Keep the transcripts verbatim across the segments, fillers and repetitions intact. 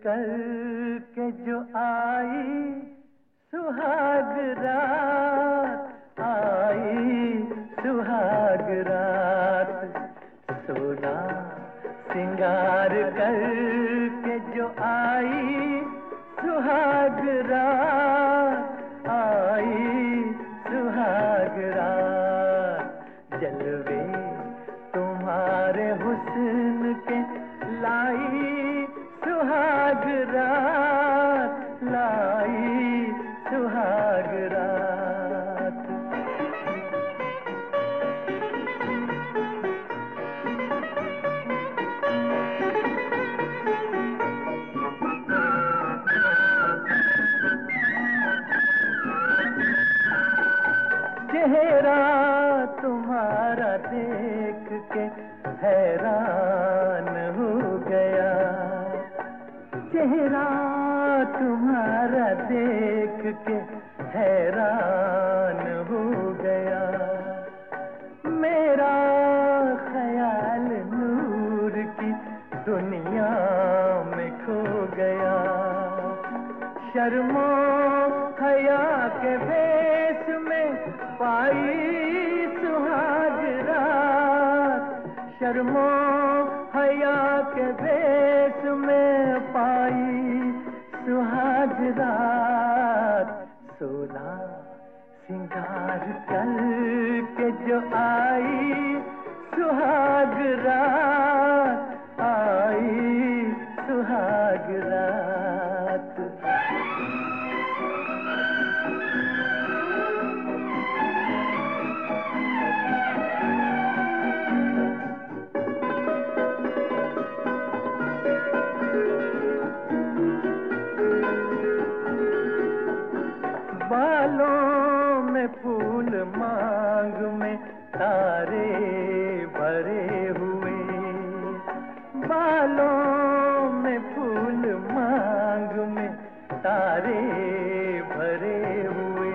कर के जो आई सुहाग रात, आई सुहाग रात। सोना सिंगार कर के जो आई सुहाग रात, आई सुहाग रात। जलवे तुम्हारे हुस्न के लाई सुहाग रात, लाई सुहाग रात। चेहरा तुम्हारा देख के हैरान हो गया, चेहरा तुम्हारा देख के हैरान हो गया। मेरा ख्याल नूर की दुनिया में खो गया। शर्मो हया के भेष में पाई सुहाग रात, शर्मो हया के भेष में पाई सुहाग रात। सोना सिंगार कर के जो आई सुहाग रात, आई सुहाग रात। बालों में फूल मांग में तारे भरे हुए, बालों में फूल मांग में तारे भरे हुए।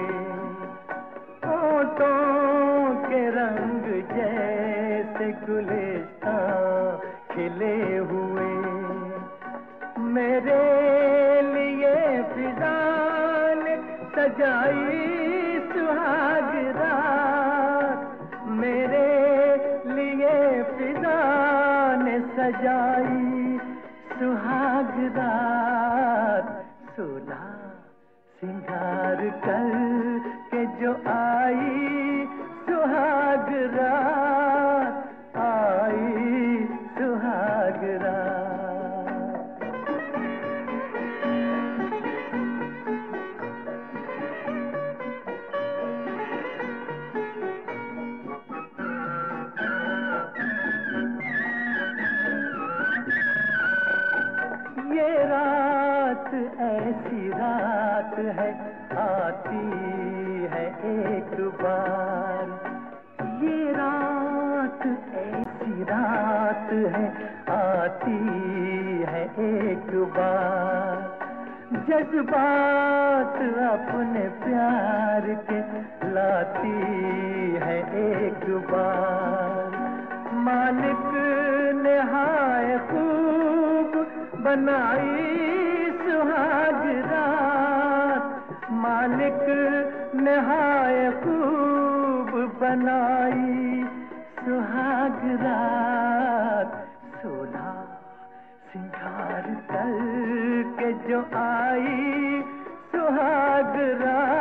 होठों के रंग जैसे गुलिस्तां खिले हुए। मेरे लिए फिजा सजाई सुहाग रात, मेरे लिए फिजा ने सजाई सुहाग रात। सोना सिंगार कर के जो आई सुहाग रात, आई सुहाग रात। ये रात ऐसी रात है आती है एक बार, ये रात ऐसी रात है आती है एक बार। जज्बात अपने प्यार के लाती है एक बार। मालिक ने हाय खूब बनाई सुहाग रात, मालिक ने हाय खूब बनाई सुहाग रात। सोना सिंगार कर के जो आई सुहाग रात,